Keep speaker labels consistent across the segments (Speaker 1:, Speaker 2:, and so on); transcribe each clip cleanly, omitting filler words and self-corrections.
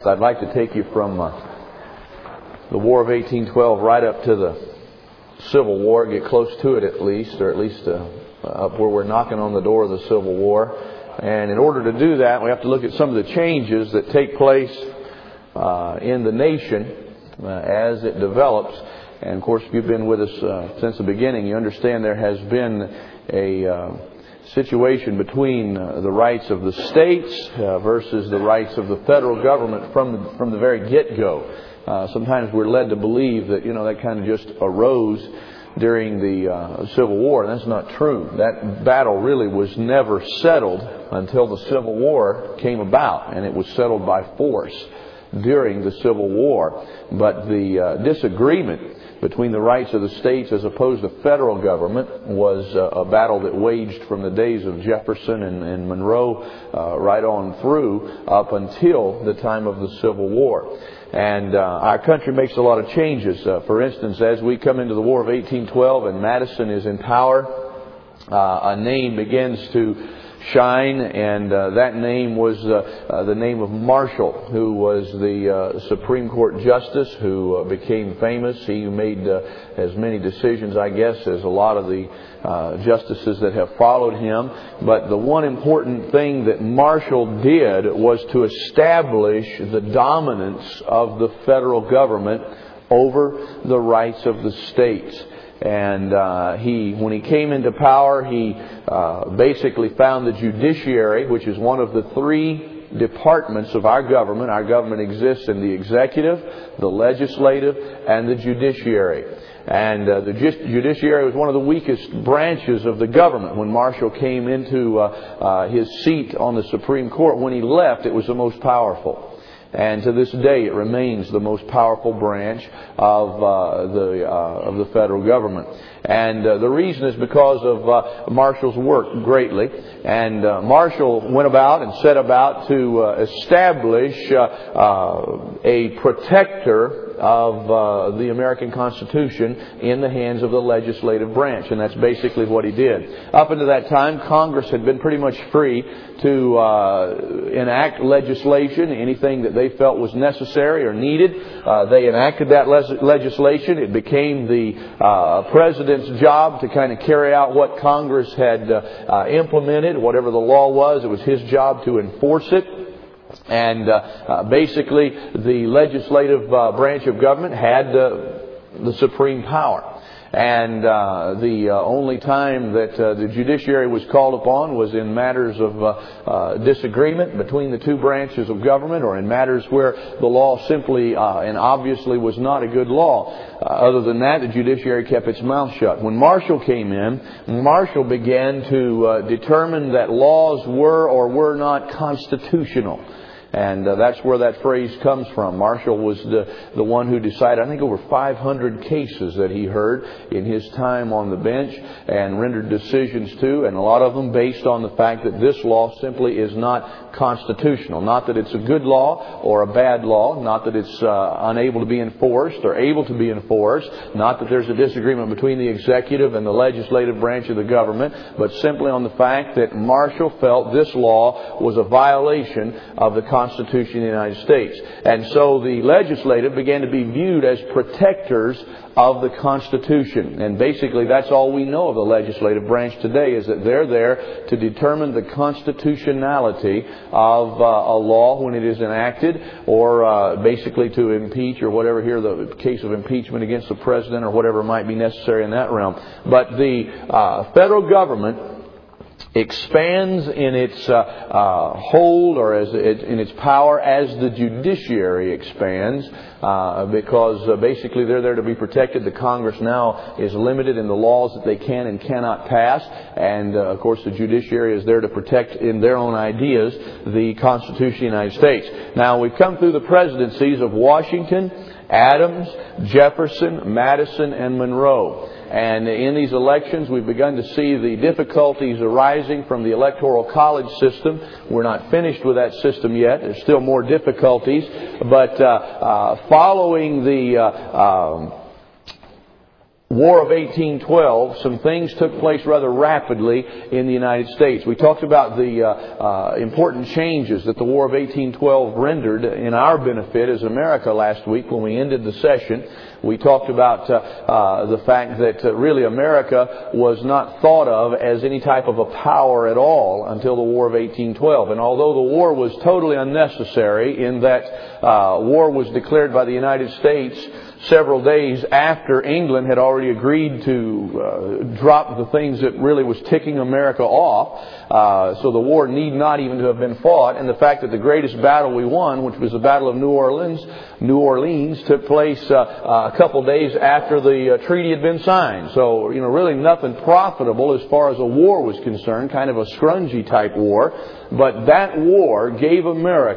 Speaker 1: I'd like to take you from the War of 1812 right up to the Civil War, get close to it at least, or at least up where we're knocking on the door of the Civil War. And in order to do that, we have to look at some of the changes that take place in the nation as it develops. And of course, if you've been with us since the beginning, you understand there has been a situation between the rights of the states versus the rights of the federal government from the very get-go. Sometimes we're led to believe that, that kind of just arose during the Civil War. And that's not true. That battle really was never settled until the Civil War came about, and it was settled by force during the Civil War. But the disagreement between the rights of the states as opposed to federal government was a battle that waged from the days of Jefferson and Monroe right on through up until the time of the Civil War. And our country makes a lot of changes. For instance, as we come into the War of 1812 and Madison is in power, a name begins to shine, and that name was the name of Marshall, who was the Supreme Court Justice who became famous. He made as many decisions, I guess, as a lot of the justices that have followed him. But the one important thing that Marshall did was to establish the dominance of the federal government over the rights of the states. And when he came into power, he basically found the judiciary, which is one of the three departments of our government. Our government exists in the executive, the legislative, and the judiciary. And the judiciary was one of the weakest branches of the government when Marshall came into his seat on the Supreme Court. When he left, it was the most powerful. And to this day, it remains the most powerful branch of the federal government. And the reason is because of Marshall's work greatly. And Marshall went about and set about to establish a protector of the American Constitution in the hands of the legislative branch. And that's basically what he did. Up until that time, Congress had been pretty much free to enact legislation, anything that they felt was necessary or needed. They enacted that legislation. It became the president's job to kind of carry out what Congress had implemented. Whatever the law was, it was his job to enforce it. And basically, the legislative branch of government had the supreme power. And the only time that the judiciary was called upon was in matters of disagreement between the two branches of government, or in matters where the law simply and obviously was not a good law. Other than that, the judiciary kept its mouth shut. When Marshall came in, Marshall began to determine that laws were or were not constitutional. And that's where that phrase comes from. Marshall was the one who decided, I think, over 500 cases that he heard in his time on the bench and rendered decisions to, and a lot of them based on the fact that this law simply is not constitutional. Not that it's a good law or a bad law, not that it's unable to be enforced or able to be enforced, not that there's a disagreement between the executive and the legislative branch of the government, but simply on the fact that Marshall felt this law was a violation of the Constitution of the United States. And so the legislative began to be viewed as protectors of the Constitution. And basically that's all we know of the legislative branch today, is that they're there to determine the constitutionality of a law when it is enacted, or basically to impeach, or whatever here, the case of impeachment against the president or whatever might be necessary in that realm. But the federal government expands in its hold, or in its power, as the judiciary expands, because basically they're there to be protected. The Congress now is limited in the laws that they can and cannot pass, and of course the judiciary is there to protect, in their own ideas, the Constitution of the United States. Now, we've come through the presidencies of Washington, Adams, Jefferson, Madison, and Monroe. And in these elections, we've begun to see the difficulties arising from the Electoral College system. We're not finished with that system yet. There's still more difficulties. But following the War of 1812, some things took place rather rapidly in the United States. We talked about the important changes that the War of 1812 rendered in our benefit as America last week when we ended the session. We talked about the fact that really America was not thought of as any type of a power at all until the War of 1812. And although the war was totally unnecessary in that war was declared by the United States several days after England had already agreed to drop the things that really was ticking America off. So the war need not even to have been fought. And the fact that the greatest battle we won, which was the Battle of New Orleans took place a couple days after the treaty had been signed. So, really nothing profitable as far as a war was concerned, kind of a scrungy type war. But that war gave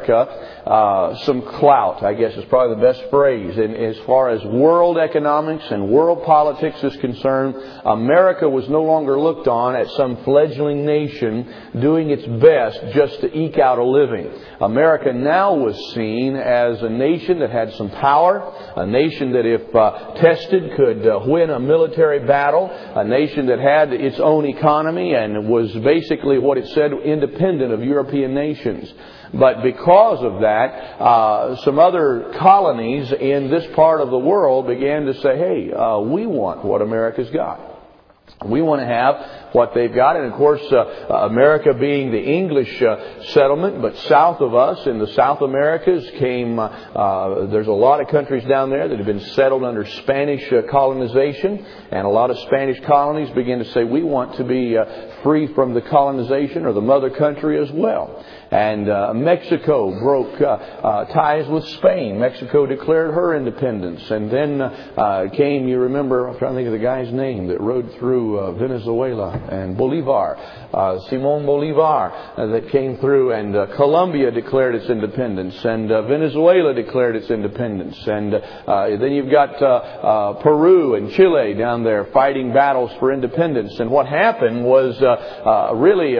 Speaker 1: America some clout, I guess is probably the best phrase. And as far as world economics and world politics is concerned, America was no longer looked on as some fledgling nation doing its best just to eke out a living. America now was seen as a nation that had some power, a nation that if tested could win a military battle, a nation that had its own economy and was basically what it said independent of European nations. But because of that, some other colonies in this part of the world began to say, hey, we want what America's got. We want to have what they've got. And of course, America being the English settlement, but south of us in the South Americas came, there's a lot of countries down there that have been settled under Spanish colonization. And a lot of Spanish colonies began to say, we want to be free from the colonization or the mother country as well. And Mexico broke ties with Spain. Mexico declared her independence. And then came, you remember, I'm trying to think of the guy's name that rode through Venezuela and Bolivar, Simón Bolivar, that came through. And Colombia declared its independence. And Venezuela declared its independence. And then you've got Peru and Chile down there fighting battles for independence. And what happened was really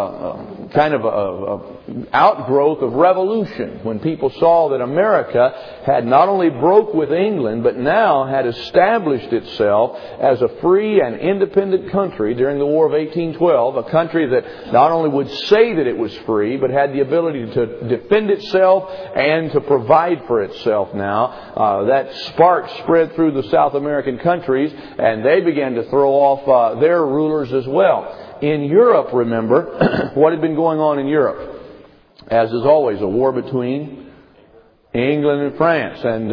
Speaker 1: kind of a outgrowth of revolution when people saw that America had not only broke with England but now had established itself as a free and independent country during the War of 1812, a country that not only would say that it was free but had the ability to defend itself and to provide for itself now. That spark spread through the South American countries and they began to throw off their rulers as well. In Europe, remember, what had been going on in Europe? As is always, a war between England and France. And,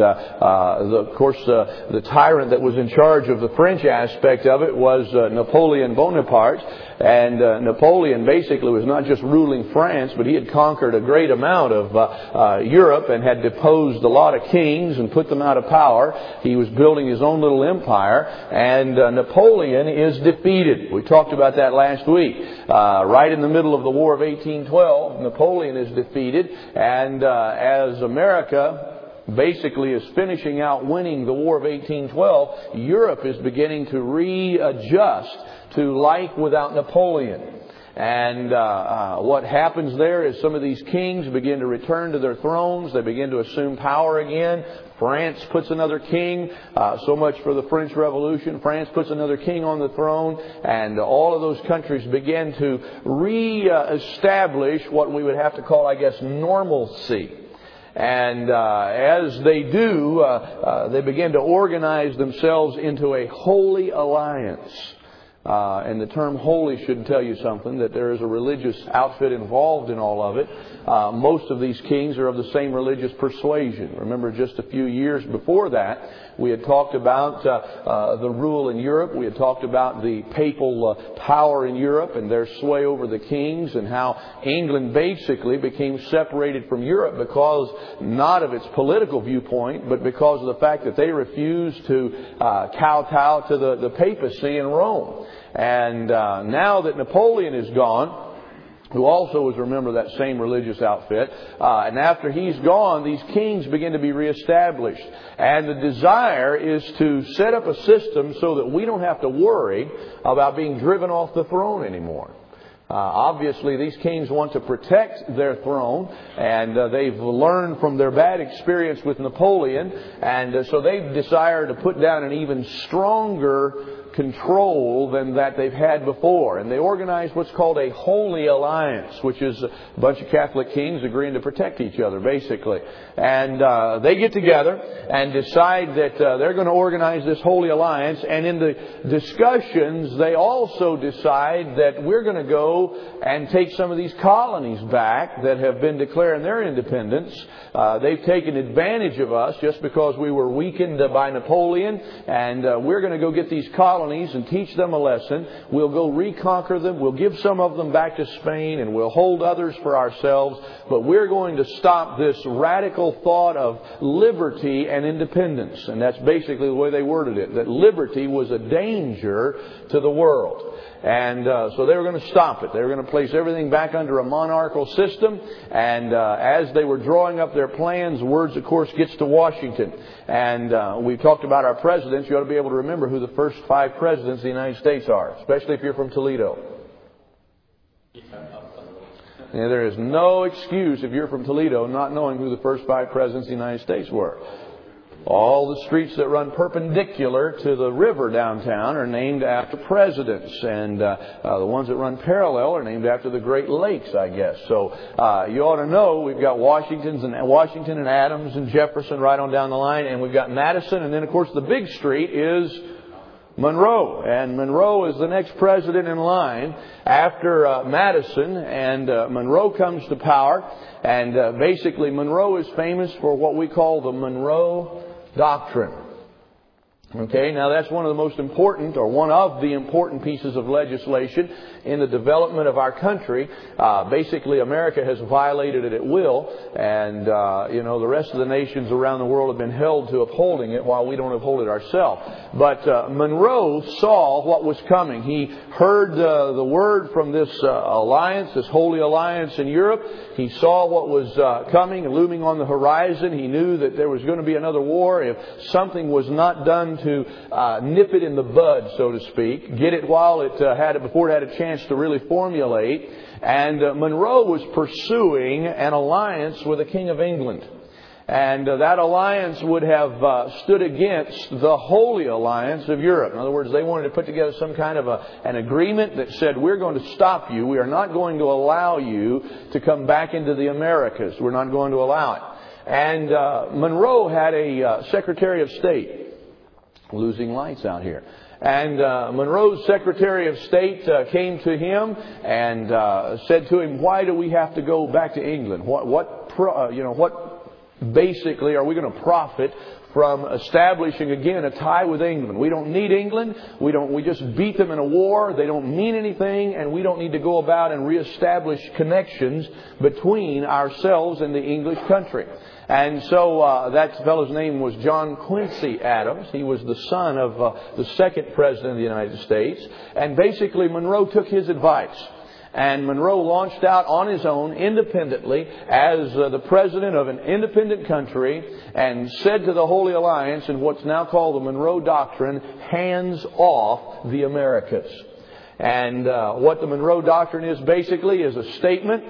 Speaker 1: of course, the tyrant that was in charge of the French aspect of it was Napoleon Bonaparte. And Napoleon basically was not just ruling France, but he had conquered a great amount of Europe and had deposed a lot of kings and put them out of power. He was building his own little empire. And Napoleon is defeated. We talked about that last week. Right in the middle of the War of 1812, Napoleon is defeated. And as America basically is finishing out winning the War of 1812, Europe is beginning to readjust to life without Napoleon. And what happens there is some of these kings begin to return to their thrones. They begin to assume power again. France puts another king. So much for the French Revolution. France puts another king on the throne. And all of those countries begin to re-establish what we would have to call, I guess, normalcy. And as they do, they begin to organize themselves into a holy alliance. And the term holy should tell you something, that there is a religious outfit involved in all of it. Most of these kings are of the same religious persuasion. Remember, just a few years before that, we had talked about the rule in Europe. We had talked about the papal power in Europe and their sway over the kings, and how England basically became separated from Europe because not of its political viewpoint, but because of the fact that they refused to kowtow to the papacy in Rome. And now that Napoleon is gone, who also was, remember, that same religious outfit, and after he's gone, these kings begin to be reestablished. And the desire is to set up a system so that we don't have to worry about being driven off the throne anymore. Obviously, these kings want to protect their throne, and they've learned from their bad experience with Napoleon, and so they desire to put down an even stronger control than that they've had before. And they organized what's called a Holy Alliance, which is a bunch of Catholic kings agreeing to protect each other, basically. And they get together and decide that they're going to organize this Holy Alliance. And in the discussions, they also decide that we're going to go and take some of these colonies back that have been declaring their independence. They've taken advantage of us just because we were weakened by Napoleon, and we're going to go get these colonies and teach them a lesson. We'll go reconquer them. We'll give some of them back to Spain, and we'll hold others for ourselves. But we're going to stop this radical thought of liberty and independence. And that's basically the way they worded it, that liberty was a danger to the world. And so they were going to stop it. They were going to place everything back under a monarchical system. And as they were drawing up their plans, words, of course, gets to Washington. And we talked about our presidents. You ought to be able to remember who the first 5 presidents of the United States are, especially if you're from Toledo. And there is no excuse if you're from Toledo not knowing who the first 5 presidents of the United States were. All the streets that run perpendicular to the river downtown are named after presidents. And the ones that run parallel are named after the Great Lakes, I guess. So you ought to know we've got Washington and Adams and Jefferson right on down the line. And we've got Madison. And then, of course, the big street is Monroe. And Monroe is the next president in line after Madison. And Monroe comes to power. And basically, Monroe is famous for what we call the Monroe Doctrine. Okay, now that's one of the most important, or one of the important pieces of legislation in the development of our country. Basically, America has violated it at will, and the rest of the nations around the world have been held to upholding it while we don't uphold it ourselves. But Monroe saw what was coming. He heard the word from this alliance, this Holy Alliance in Europe. He saw what was coming, looming on the horizon. He knew that there was going to be another war if something was not done to nip it in the bud, so to speak, get it while it had it before it had a chance to really formulate. And Monroe was pursuing an alliance with the King of England. And that alliance would have stood against the Holy Alliance of Europe. In other words, they wanted to put together some kind of an agreement that said, we're going to stop you. We are not going to allow you to come back into the Americas. We're not going to allow it. And Monroe had a Secretary of State. Losing lights out here. And Monroe's Secretary of State came to him and said to him, why do we have to go back to England? What basically are we going to profit from establishing again a tie with England? We don't need England. We just beat them in a war. They don't mean anything, and we don't need to go about and reestablish connections between ourselves and the English country. And so that fellow's name was John Quincy Adams. He was the son of the second president of the United States. And basically Monroe took his advice. And Monroe launched out on his own independently as the president of an independent country and said to the Holy Alliance in what's now called the Monroe Doctrine, hands off the Americas. And what the Monroe Doctrine is basically is a statement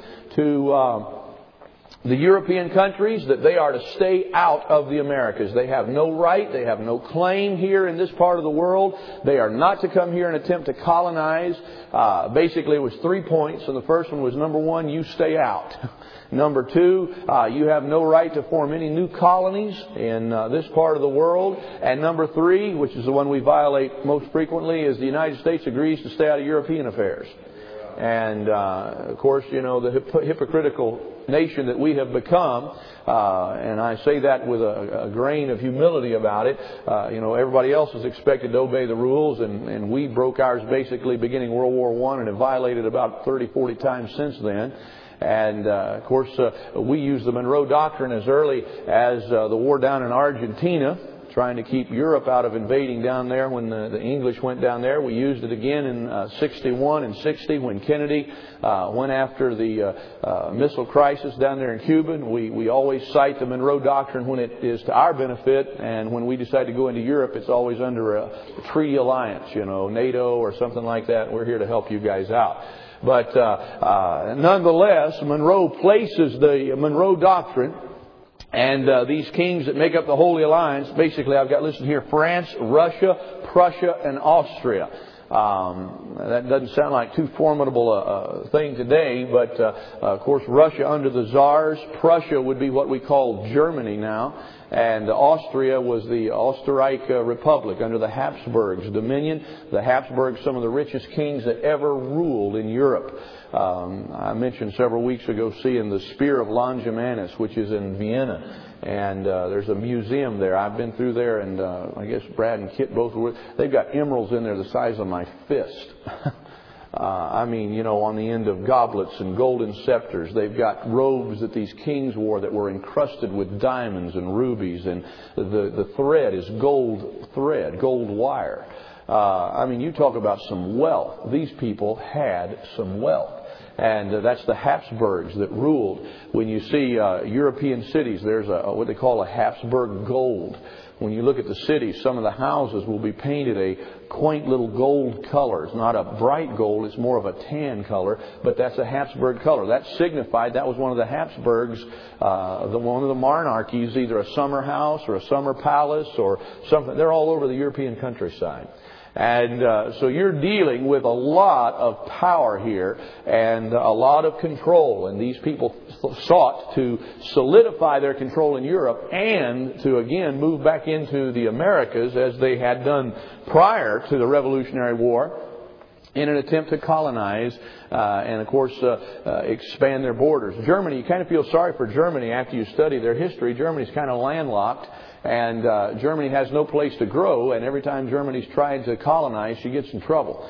Speaker 1: to the European countries that they are to stay out of the Americas. They have no right, they have no claim here in this part of the world. They are not to come here and attempt to colonize. Basically, it was 3 points. And the first one was, number 1, you stay out. Number 2, you have no right to form any new colonies in this part of the world. And number 3, which is the one we violate most frequently, is the United States agrees to stay out of European affairs. And, of course, the hypocritical nation that we have become, and I say that with a grain of humility about it. Everybody else is expected to obey the rules, and we broke ours basically beginning World War I and have violated about 30, 40 times since then. And, of course, we used the Monroe Doctrine as early as the war down in Argentina, trying to keep Europe out of invading down there when the English went down there. We used it again in 61 and 60 when Kennedy went after the missile crisis down there in Cuba. And we always cite the Monroe Doctrine when it is to our benefit, and when we decide to go into Europe, it's always under a treaty alliance, NATO or something like that. We're here to help you guys out. But nonetheless, Monroe places the Monroe Doctrine and these kings that make up the Holy Alliance. Basically, I've got listed here France, Russia, Prussia, and Austria. That doesn't sound like too formidable a thing today, but of course Russia under the Tsars, Prussia would be what we call Germany now, and Austria was the Österreich Republic under the Habsburgs' dominion. The Habsburgs, some of the richest kings that ever ruled in Europe. I mentioned several weeks ago seeing the Spear of Longimanus, which is in Vienna. And there's a museum there. I've been through there, and I guess Brad and Kit both were. They've got emeralds in there the size of my fist. I mean, you know, on the end of goblets and golden scepters. They've got robes that these kings wore that were encrusted with diamonds and rubies, and the thread is gold thread, gold wire. I mean, you talk about some wealth. These people had some wealth. And that's the Habsburgs that ruled. When you see European cities, there's what they call a Habsburg gold. When you look at the cities, some of the houses will be painted a quaint little gold color. It's not a bright gold, it's more of a tan color, but that's a Habsburg color. That signified that was one of the Habsburgs, one of the monarchies, either a summer house or a summer palace or something. They're all over the European countryside. And so you're dealing with a lot of power here and a lot of control. And these people sought to solidify their control in Europe and to again move back into the Americas as they had done prior to the Revolutionary War in an attempt to colonize and, of course, expand their borders. Germany, you kind of feel sorry for Germany after you study their history. Germany's kind of landlocked. And Germany has no place to grow, and every time Germany's tried to colonize, she gets in trouble.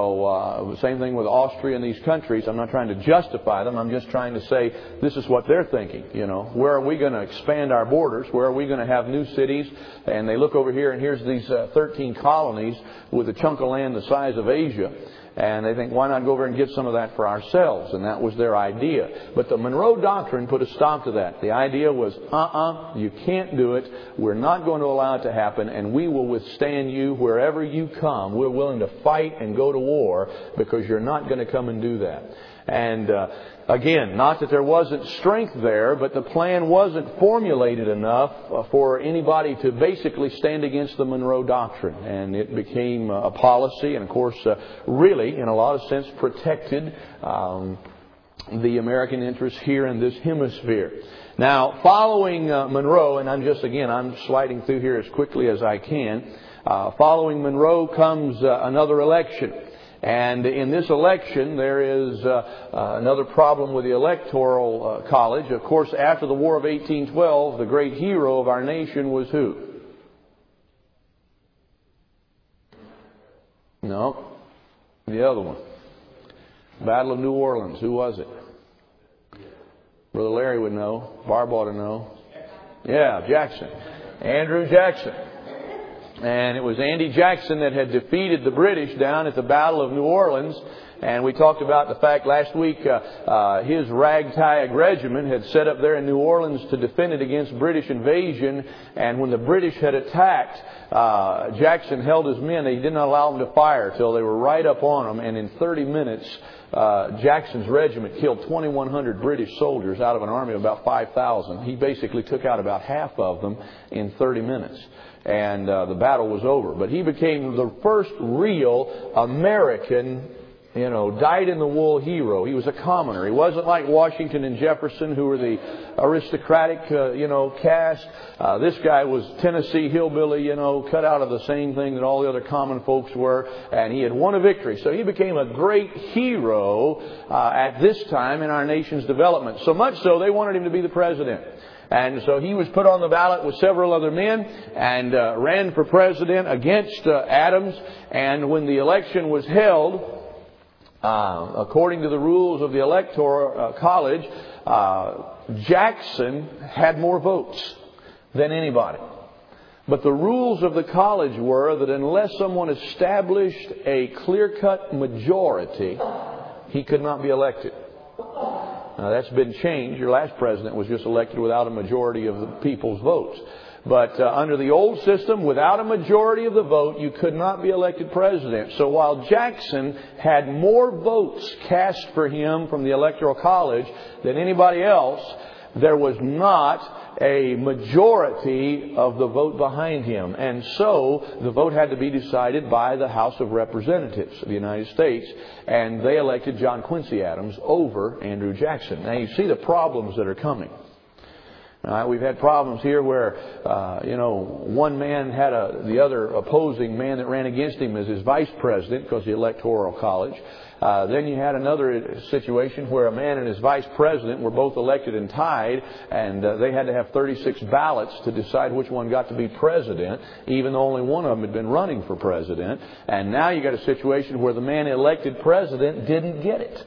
Speaker 1: So same thing with Austria and these countries. I'm not trying to justify them. I'm just trying to say this is what they're thinking. You know, where are we going to expand our borders? Where are we going to have new cities? And they look over here, and here's these 13 colonies with a chunk of land the size of Asia. And they think, why not go over and get some of that for ourselves? And that was their idea. But the Monroe Doctrine put a stop to that. The idea was, you can't do it. We're not going to allow it to happen. And we will withstand you wherever you come. We're willing to fight and go to war because you're not going to come and do that. And again, not that there wasn't strength there, but the plan wasn't formulated enough for anybody to basically stand against the Monroe Doctrine. And it became a policy and, of course, really, in a lot of sense, protected the American interests here in this hemisphere. Now, following Monroe, and I'm sliding through here as quickly as I can, following Monroe comes another election. And in this election, there is another problem with the Electoral College. Of course, after the War of 1812, the great hero of our nation was who? No, the other one. Battle of New Orleans. Who was it? Brother Larry would know. Barb ought to know. Yeah, Jackson. Andrew Jackson. And it was Andy Jackson that had defeated the British down at the Battle of New Orleans. And we talked about the fact last week his ragtag regiment had set up there in New Orleans to defend it against British invasion. And when the British had attacked, Jackson held his men. He did not allow them to fire till they were right up on them. And in 30 minutes, Jackson's regiment killed 2,100 British soldiers out of an army of about 5,000. He basically took out about half of them in 30 minutes. And the battle was over. But he became the first real American, dyed-in-the-wool hero. He was a commoner. He wasn't like Washington and Jefferson, who were the aristocratic, caste. This guy was Tennessee hillbilly, cut out of the same thing that all the other common folks were. And he had won a victory. So he became a great hero at this time in our nation's development. So much so, they wanted him to be the president. And so he was put on the ballot with several other men and ran for president against Adams. And when the election was held, according to the rules of the Electoral College, Jackson had more votes than anybody. But the rules of the college were that unless someone established a clear-cut majority, he could not be elected. Now, that's been changed. Your last president was just elected without a majority of the people's votes. But under the old system, without a majority of the vote, you could not be elected president. So while Jackson had more votes cast for him from the Electoral College than anybody else, there was not a majority of the vote behind him. And so the vote had to be decided by the House of Representatives of the United States. And they elected John Quincy Adams over Andrew Jackson. Now you see the problems that are coming. We've had problems here where, one man had the other opposing man that ran against him as his vice president because of the Electoral College. Then you had another situation where a man and his vice president were both elected and tied, and they had to have 36 ballots to decide which one got to be president, even though only one of them had been running for president. And now you got a situation where the man elected president didn't get it.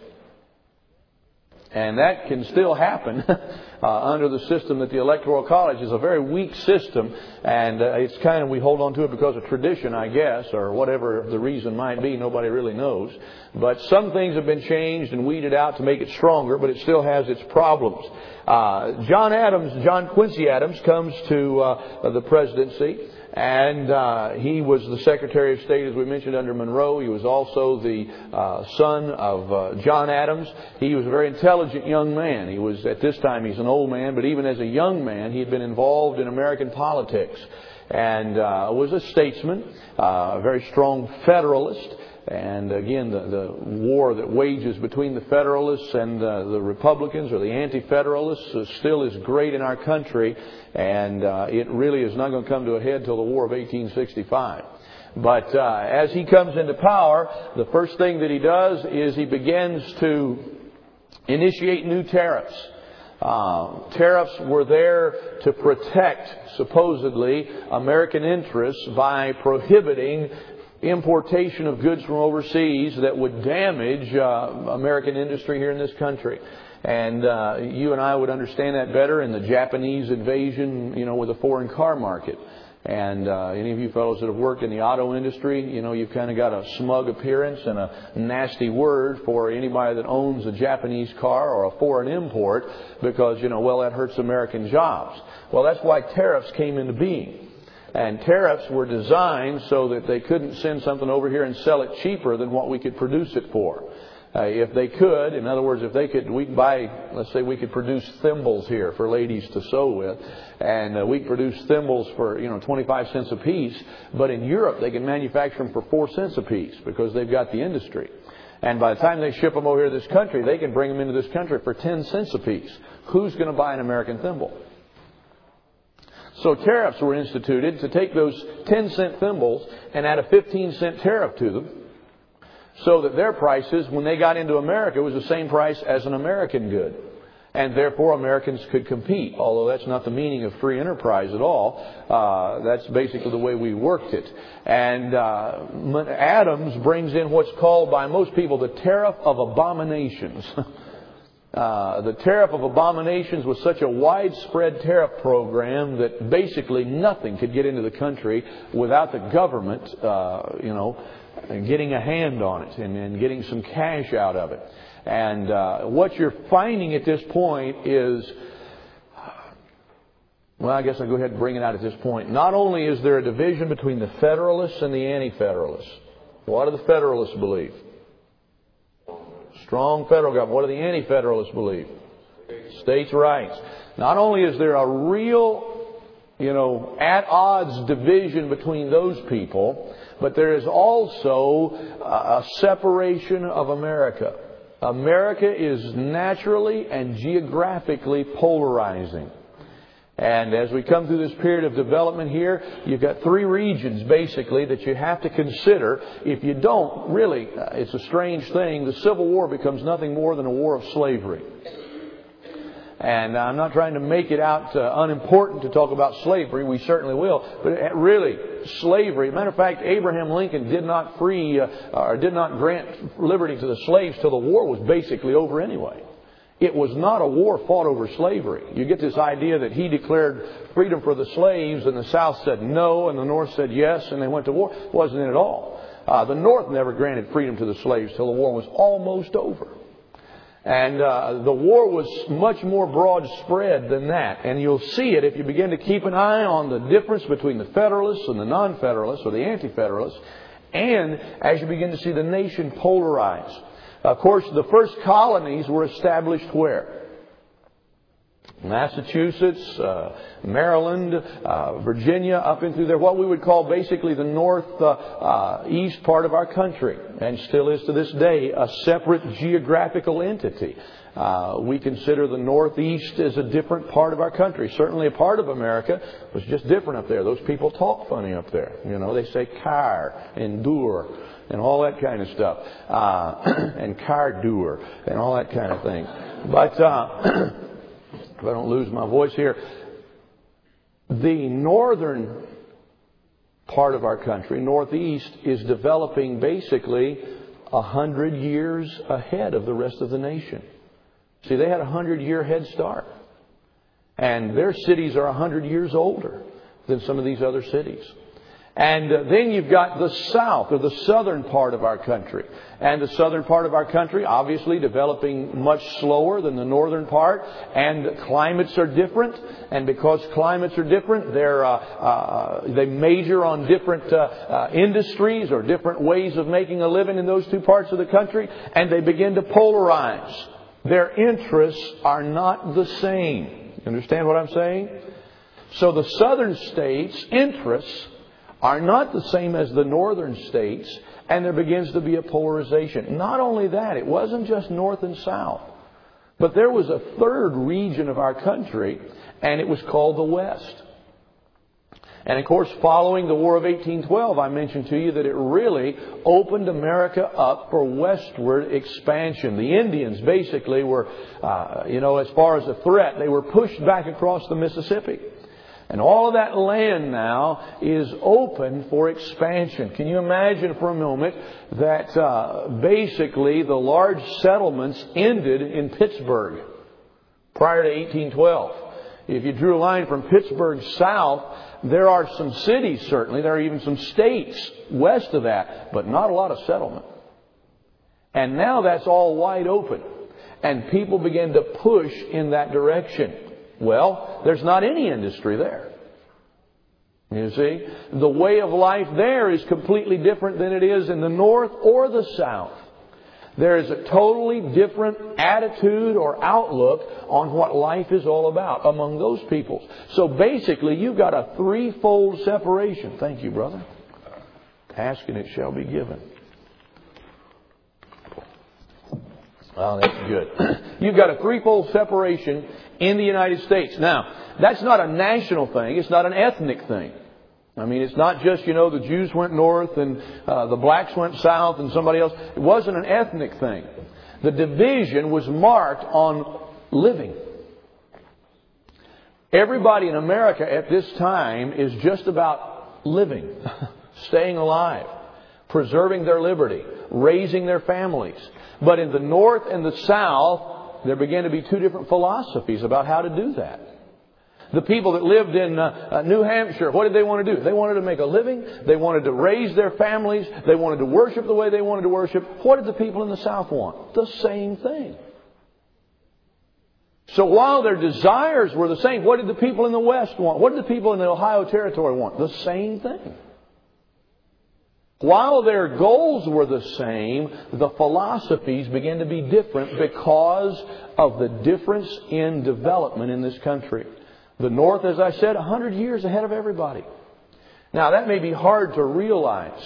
Speaker 1: And that can still happen under the system that the Electoral College is a very weak system. And it's kind of, we hold on to it because of tradition, I guess, or whatever the reason might be. Nobody really knows. But some things have been changed and weeded out to make it stronger, but it still has its problems. John Quincy Adams comes to the presidency. And he was the Secretary of State, as we mentioned, under Monroe. He was also the son of John Adams. He was a very intelligent young man. He was, at this time, he's an old man, but even as a young man, he had been involved in American politics and was a statesman, a very strong Federalist. And again, the war that wages between the Federalists and the Republicans or the Anti-Federalists still is great in our country. And it really is not going to come to a head till the War of 1865. But as he comes into power, the first thing that he does is he begins to initiate new tariffs. Tariffs were there to protect, supposedly, American interests by prohibiting importation of goods from overseas that would damage American industry here in this country. And you and I would understand that better in the Japanese invasion, with a foreign car market. And any of you fellows that have worked in the auto industry, you've kind of got a smug appearance and a nasty word for anybody that owns a Japanese car or a foreign import because, that hurts American jobs. Well, that's why tariffs came into being. And tariffs were designed so that they couldn't send something over here and sell it cheaper than what we could produce it for. If they could, in other words, we could buy, let's say we could produce thimbles here for ladies to sew with, and we could produce thimbles for, 25 cents a piece, but in Europe they can manufacture them for 4 cents a piece because they've got the industry. And by the time they ship them over here to this country, they can bring them into this country for 10 cents a piece. Who's going to buy an American thimble? So tariffs were instituted to take those 10-cent thimbles and add a 15-cent tariff to them so that their prices, when they got into America, was the same price as an American good. And therefore Americans could compete, although that's not the meaning of free enterprise at all. That's basically the way we worked it. And Adams brings in what's called by most people the Tariff of Abominations. The Tariff of Abominations was such a widespread tariff program that basically nothing could get into the country without the government, getting a hand on it and getting some cash out of it. And what you're finding at this point is, well, I guess I'll go ahead and bring it out at this point. Not only is there a division between the Federalists and the Anti-Federalists. What do the Federalists believe? Strong federal government. What do the Anti-Federalists believe? States' rights. Not only is there a real, at odds division between those people, but there is also a separation of America. America is naturally and geographically polarizing. And as we come through this period of development here, you've got 3 regions basically that you have to consider. If you don't, really, it's a strange thing. The Civil War becomes nothing more than a war of slavery. And I'm not trying to make it out unimportant to talk about slavery. We certainly will. But really, slavery. Matter of fact, Abraham Lincoln did not grant liberty to the slaves till the war was basically over anyway. It was not a war fought over slavery. You get this idea that he declared freedom for the slaves and the South said no and the North said yes and they went to war. It wasn't it at all. The North never granted freedom to the slaves till the war was almost over. And the war was much more broad spread than that. And you'll see it if you begin to keep an eye on the difference between the Federalists and the Non-Federalists or the Anti-Federalists, and as you begin to see the nation polarize. Of course, the first colonies were established where? Massachusetts, Maryland, Virginia, up into there, what we would call basically the northeast part of our country, and still is to this day a separate geographical entity. We consider the Northeast as a different part of our country. Certainly a part of America was just different up there. Those people talk funny up there. You know, they say car and dur and all that kind of stuff, and car dur and all that kind of thing. But if I don't lose my voice here, the northern part of our country, Northeast, is developing basically 100 years ahead of the rest of the nation. See, they had a 100-year head start. And their cities are 100 years older than some of these other cities. And then you've got the south, or the southern part of our country. And the southern part of our country, obviously, developing much slower than the northern part. And climates are different. And because climates are different, they major on different industries or different ways of making a living in those two parts of the country. And they begin to polarize. Their interests are not the same. You understand what I'm saying? So the southern states' interests are not the same as the northern states, and there begins to be a polarization. Not only that, it wasn't just north and south, but there was a third region of our country, and it was called the West. And of course, following the War of 1812, I mentioned to you that it really opened America up for westward expansion. The Indians basically were, as far as a threat, they were pushed back across the Mississippi. And all of that land now is open for expansion. Can you imagine for a moment that basically the large settlements ended in Pittsburgh prior to 1812? If you drew a line from Pittsburgh south, there are some cities certainly, there are even some states west of that, but not a lot of settlement. And now that's all wide open. And people begin to push in that direction. Well, there's not any industry there. You see, the way of life there is completely different than it is in the north or the south. There is a totally different attitude or outlook on what life is all about among those peoples. So basically, you've got a threefold separation. Thank you, brother. Ask and it shall be given. Well, that's good. You've got a threefold separation in the United States. Now, that's not a national thing. It's not an ethnic thing. I mean, it's not just, the Jews went north and the blacks went south and somebody else. It wasn't an ethnic thing. The division was marked on living. Everybody in America at this time is just about living, staying alive, preserving their liberty, raising their families. But in the north and the south, there began to be two different philosophies about how to do that. The people that lived in New Hampshire, what did they want to do? They wanted to make a living. They wanted to raise their families. They wanted to worship the way they wanted to worship. What did the people in the South want? The same thing. So while their desires were the same, what did the people in the West want? What did the people in the Ohio Territory want? The same thing. While their goals were the same, the philosophies began to be different because of the difference in development in this country. The North, as I said, 100 years ahead of everybody. Now, that may be hard to realize,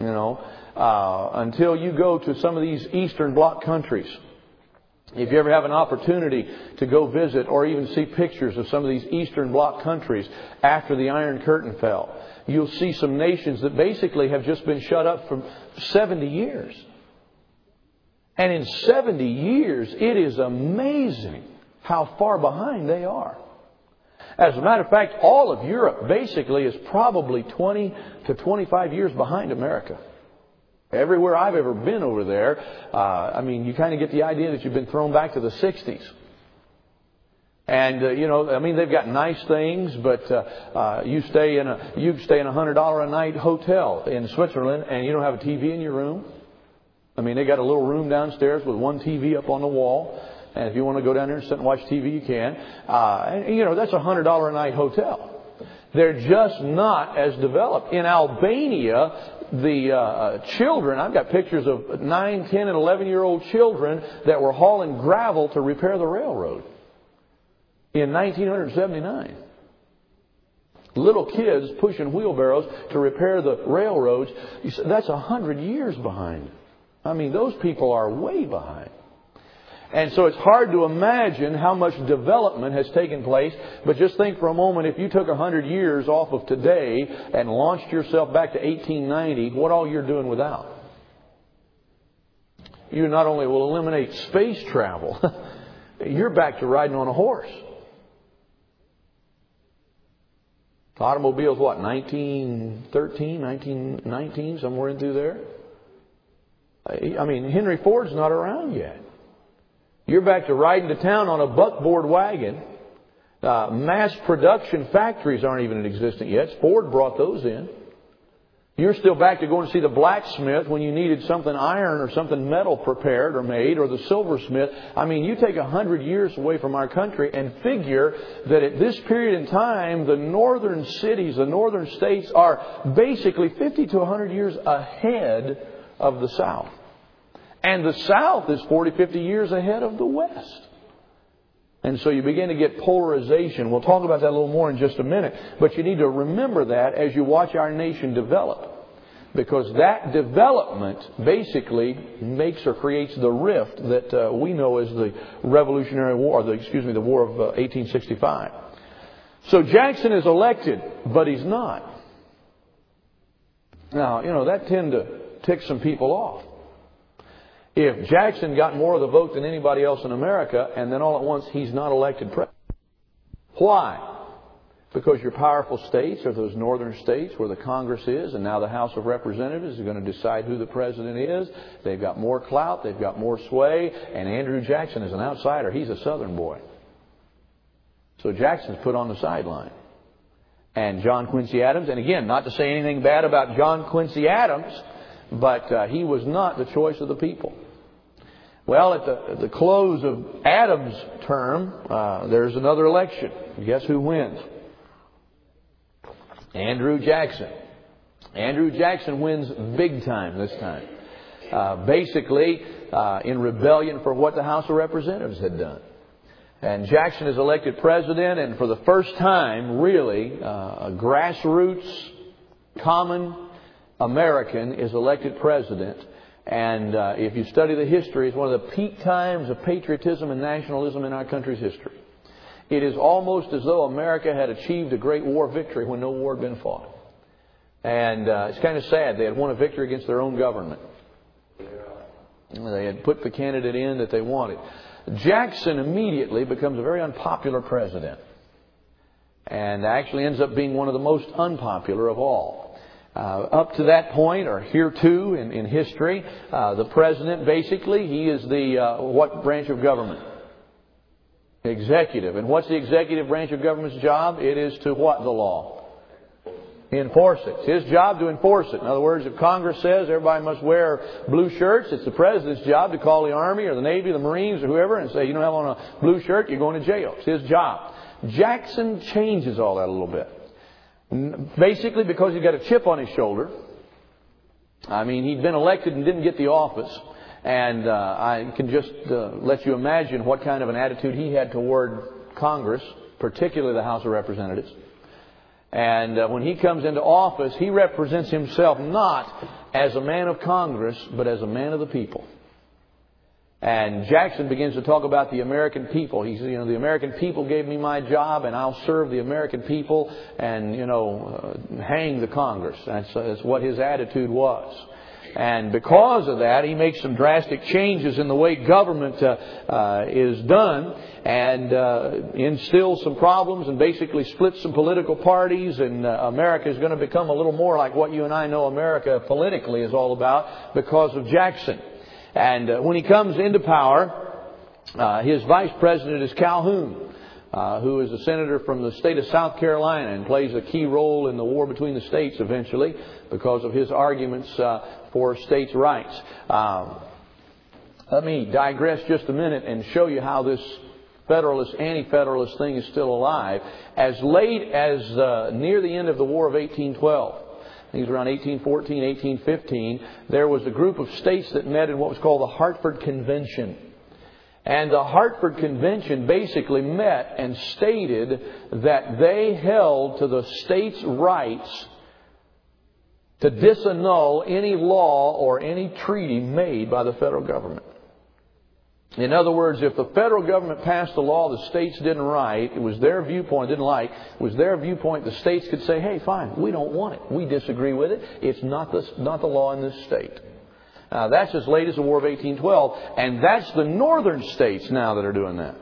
Speaker 1: until you go to some of these Eastern Bloc countries. If you ever have an opportunity to go visit or even see pictures of some of these Eastern Bloc countries after the Iron Curtain fell, you'll see some nations that basically have just been shut up for 70 years. And in 70 years, it is amazing how far behind they are. As a matter of fact, all of Europe basically is probably 20 to 25 years behind America. Everywhere I've ever been over there, you kind of get the idea that you've been thrown back to the 60s. And, they've got nice things, but you stay in a $100 a night hotel in Switzerland and you don't have a TV in your room. I mean, they got a little room downstairs with one TV up on the wall. And if you want to go down there and sit and watch TV, you can. And that's $100 a night hotel. They're just not as developed. In Albania, the children, I've got pictures of 9, 10, and 11-year-old children that were hauling gravel to repair the railroad in 1979. Little kids pushing wheelbarrows to repair the railroads. That's 100 years behind. I mean, those people are way behind. And so it's hard to imagine how much development has taken place. But just think for a moment, if you took 100 years off of today and launched yourself back to 1890, what all you're doing without? You not only will eliminate space travel, you're back to riding on a horse. Automobiles, what, 1913, 1919, somewhere in through there? I mean, Henry Ford's not around yet. You're back to riding to town on a buckboard wagon. Mass production factories aren't even in existence yet. Ford brought those in. You're still back to going to see the blacksmith when you needed something iron or something metal prepared or made, or the silversmith. I mean, you take 100 years away from our country and figure that at this period in time, the northern cities, the northern states are basically 50 to 100 years ahead of the South. And the South is 40, 50 years ahead of the West. And so you begin to get polarization. We'll talk about that a little more in just a minute. But you need to remember that as you watch our nation develop. Because that development basically makes or creates the rift that we know as the Revolutionary War, the War of 1865. So Jackson is elected, but he's not. Now, that tend to tick some people off. If Jackson got more of the vote than anybody else in America, and then all at once he's not elected president. Why? Because your powerful states are those northern states where the Congress is, and now the House of Representatives is going to decide who the president is. They've got more clout, they've got more sway, and Andrew Jackson is an outsider. He's a Southern boy. So Jackson's put on the sideline. And John Quincy Adams, and again, not to say anything bad about John Quincy Adams, but he was not the choice of the people. Well, at the close of Adams' term, there's another election. Guess who wins? Andrew Jackson. Andrew Jackson wins big time this time. Basically, in rebellion for what the House of Representatives had done. And Jackson is elected president, and for the first time, really, a grassroots, common American is elected president. And if you study the history, it's one of the peak times of patriotism and nationalism in our country's history. It is almost as though America had achieved a great war victory when no war had been fought. And it's kind of sad. They had won a victory against their own government. They had put the candidate in that they wanted. Jackson immediately becomes a very unpopular president. And actually ends up being one of the most unpopular of all. Up to that point, or hereto in history, the president basically, he is the what branch of government? Executive. And what's the executive branch of government's job? It is to what? The law. Enforce it. It's his job to enforce it. In other words, if Congress says everybody must wear blue shirts, it's the president's job to call the Army or the Navy or the Marines or whoever and say, you don't have on a blue shirt, you're going to jail. It's his job. Jackson changes all that a little bit. Basically because he's got a chip on his shoulder. I mean, he'd been elected and didn't get the office. And I can just let you imagine what kind of an attitude he had toward Congress, particularly the House of Representatives. And when he comes into office, he represents himself not as a man of Congress, but as a man of the people. And Jackson begins to talk about the American people. He says, the American people gave me my job, and I'll serve the American people and, hang the Congress. That's what his attitude was. And because of that, he makes some drastic changes in the way government is done and instills some problems and basically splits some political parties. And America is going to become a little more like what you and I know America politically is all about because of Jackson. And when he comes into power, his vice president is Calhoun. who is a senator from the state of South Carolina and plays a key role in the war between the states eventually because of his arguments for states' rights. Let me digress just a minute and show you how this Federalist, anti-Federalist thing is still alive. As late as near the end of the War of 1812, I think it was around 1814, 1815, there was a group of states that met in what was called the Hartford Convention. And the Hartford Convention basically met and stated that they held to the states' rights to disannul any law or any treaty made by the federal government. In other words, if the federal government passed a law the states didn't write, it was their viewpoint, didn't like, it was their viewpoint, the states could say, hey, fine, we don't want it. We disagree with it. It's not the law in this state. That's as late as the War of 1812. And that's the northern states now that are doing that.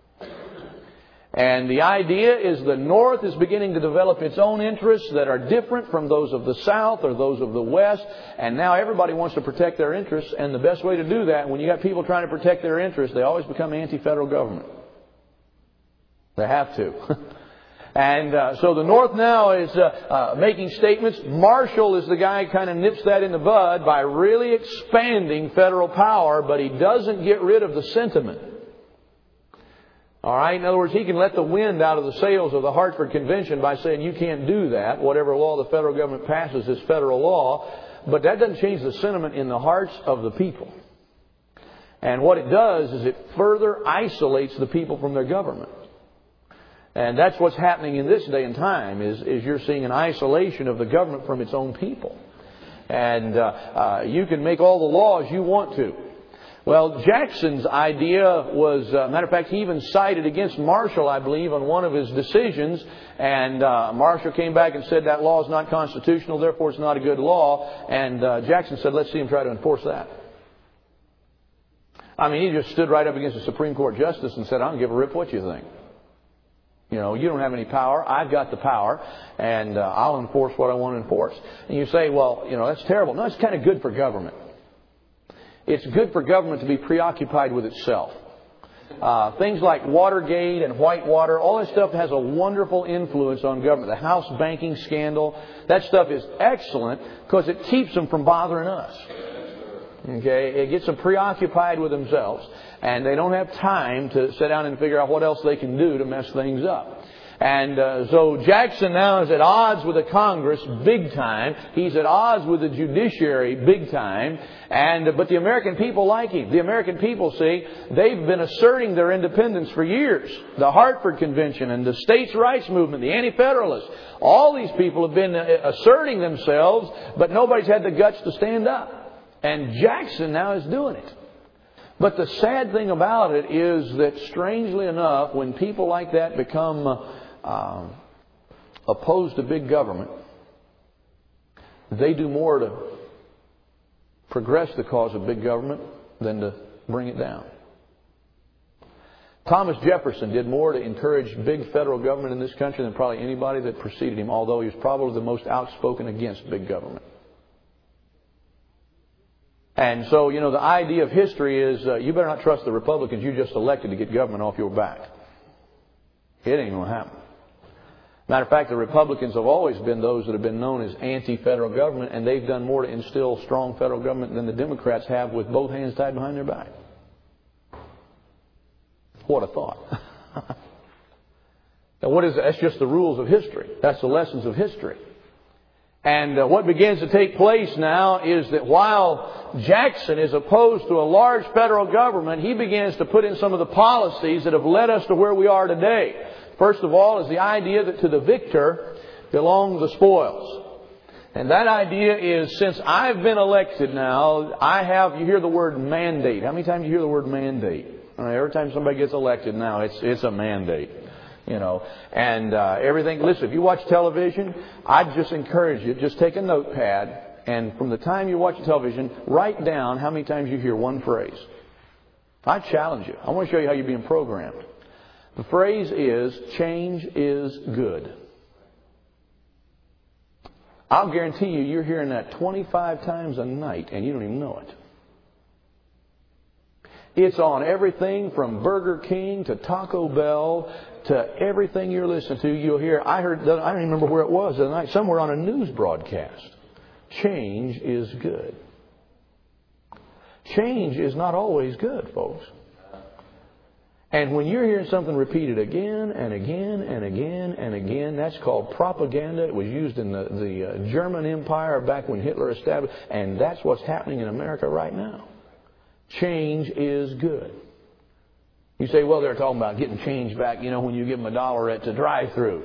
Speaker 1: And the idea is the North is beginning to develop its own interests that are different from those of the South or those of the West. And now everybody wants to protect their interests. And the best way to do that, when you got people trying to protect their interests, they always become anti-federal government. They have to. And so the North now is making statements. Marshall is the guy who kind of nips that in the bud by really expanding federal power, but he doesn't get rid of the sentiment. All right. In other words, he can let the wind out of the sails of the Hartford Convention by saying you can't do that. Whatever law the federal government passes is federal law. But that doesn't change the sentiment in the hearts of the people. And what it does is it further isolates the people from their government. And that's what's happening in this day and time is you're seeing an isolation of the government from its own people. And you can make all the laws you want to. Well, Jackson's idea was, matter of fact, he even cited against Marshall, I believe, on one of his decisions. And Marshall came back and said that law is not constitutional, therefore it's not a good law. And Jackson said, let's see him try to enforce that. I mean, he just stood right up against a Supreme Court justice and said, I don't give a rip what you think. You know, you don't have any power. I've got the power, and I'll enforce what I want to enforce. And you say, well, you know, that's terrible. No, it's kind of good for government. It's good for government to be preoccupied with itself. Things like Watergate and Whitewater, all that stuff has a wonderful influence on government. The House banking scandal, that stuff is excellent because it keeps them from bothering us. Okay, it gets them preoccupied with themselves, and they don't have time to sit down and figure out what else they can do to mess things up. And so Jackson now is at odds with the Congress big time. He's at odds with the judiciary big time. But the American people like him. The American people, see, they've been asserting their independence for years. The Hartford Convention and the states' rights movement, the anti-federalists, all these people have been asserting themselves, but nobody's had the guts to stand up. And Jackson now is doing it. But the sad thing about it is that, strangely enough, when people like that become opposed to big government, they do more to progress the cause of big government than to bring it down. Thomas Jefferson did more to encourage big federal government in this country than probably anybody that preceded him, although he was probably the most outspoken against big government. And so, you know, the idea of history is you better not trust the Republicans you just elected to get government off your back. It ain't going to happen. Matter of fact, the Republicans have always been those that have been known as anti-federal government, and they've done more to instill strong federal government than the Democrats have with both hands tied behind their back. What a thought. Now, what is that? That's just the rules of history. That's the lessons of history. And what begins to take place now is that while Jackson is opposed to a large federal government, he begins to put in some of the policies that have led us to where we are today. First of all is the idea that to the victor belong the spoils. And that idea is, since I've been elected now, you hear the word mandate. How many times do you hear the word mandate? Every time somebody gets elected now, it's a mandate. You know, and everything. Listen, if you watch television, I'd just encourage you, just take a notepad, and from the time you watch television, write down how many times you hear one phrase. I challenge you. I want to show you how you're being programmed. The phrase is, change is good. I'll guarantee you, you're hearing that 25 times a night, and you don't even know it. It's on everything from Burger King to Taco Bell to everything you're listening to, you'll hear, I don't even remember where it was the other night, somewhere on a news broadcast. Change is good. Change is not always good, folks. And when you're hearing something repeated again and again and again and again, that's called propaganda. It was used in the German Empire back when Hitler established, and that's what's happening in America right now. Change is good. You say, well, they're talking about getting change back, when you give them $1 at the drive-thru.